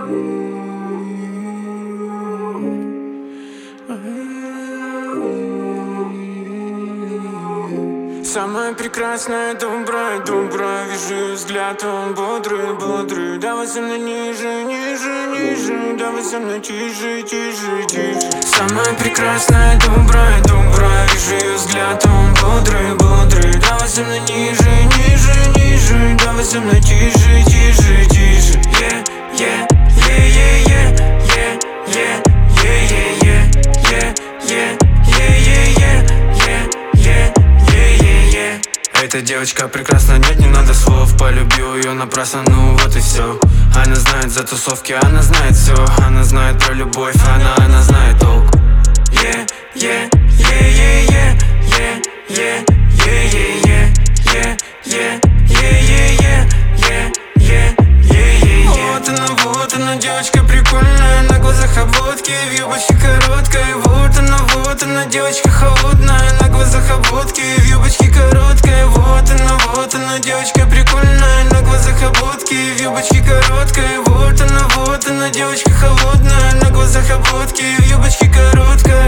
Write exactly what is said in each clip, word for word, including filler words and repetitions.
Самая прекрасная, добрая, добрая. Вижу взгляд, он бодрый, бодрый. Давай со мной ниже, ниже, ниже. Давай со мной тише, тише, тише. Самая прекрасная, добрая, добрая. Вижу ее взгляд, он бодрый, бодрый. Давай со мной ниже, ниже, ниже. Давай со мной тише, тише, тише. Yeah, yeah, yeah, yeah, yeah, yeah, yeah, yeah, yeah, yeah, yeah, yeah, yeah, yeah, yeah, yeah, yeah. Эта девочка прекрасна, нет, не надо слов. Полюбил ее напрасно, ну вот и все. Она знает за тусовки, она знает все. Она знает про любовь, она, она знает толк. Yeah, yeah, yeah, yeah, yeah, yeah, yeah, yeah, yeah, yeah, yeah, yeah, yeah, yeah, yeah, yeah. Вот она, вот она, девочка прикольная. На глазах обводки, в юбочке короткой. Вот она, вот она, девочка холодная. На глазах обводки, в юбочке короткой. Вот она, вот она, девочка прикольная. На глазах обводки, в юбочке короткой. Вот она, вот она, девочка холодная. На глазах обводки, в юбочке короткой.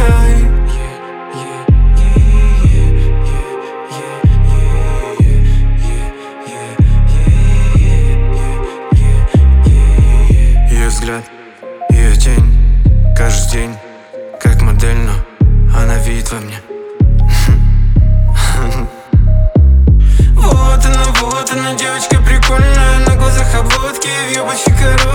Ее взгляд, ее тень, каждый день, как модель, но она видит во мне. Вот она, вот она, девочка прикольная. На глазах обводки, в юбочке короткой.